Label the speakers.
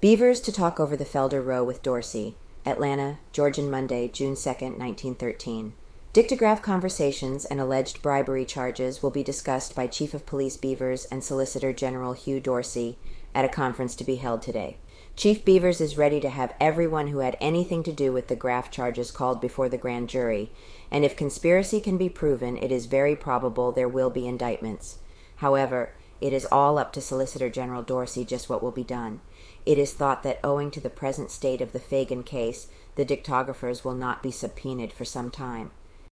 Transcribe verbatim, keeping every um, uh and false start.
Speaker 1: Beavers to talk over the Felder Row with Dorsey. Atlanta, Georgian Monday, June second, nineteen thirteen. Dictograph conversations and alleged bribery charges will be discussed by Chief of Police Beavers and Solicitor General Hugh Dorsey at a conference to be held today. Chief Beavers is ready to have everyone who had anything to do with the graft charges called before the grand jury, and if conspiracy can be proven, it is very probable there will be indictments. However, it is all up to Solicitor General Dorsey just what will be done. It is thought that owing to the present state of the Fagan case, the dictographers will not be subpoenaed for some time.